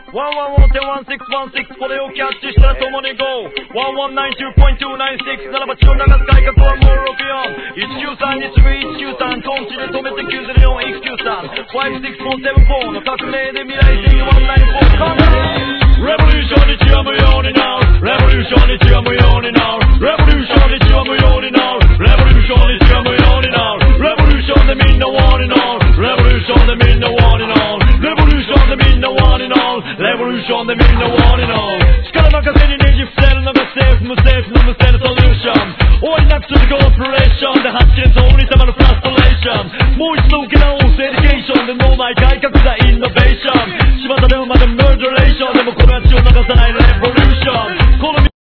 111-1616これをキャッチしたら共に GO 1192.296 ならば血を流す改革はもうロビオン193に次ぐ193トンチで止めて904-193-56474の革命で未来的194カンナレボリューションに血は無用になるレボリューションに血は無用になるレボリューションに血は無用になるレボリューションに血は無用になるレボリューションでみんなワンになるレボリューションでみんなワンになるレボリューションでみんなワンになるレボリューションでみんなワンになる力任せにねじ伏せるのがセーフ無セーフの無せるソリューション終わりなく続くオペレーションで8年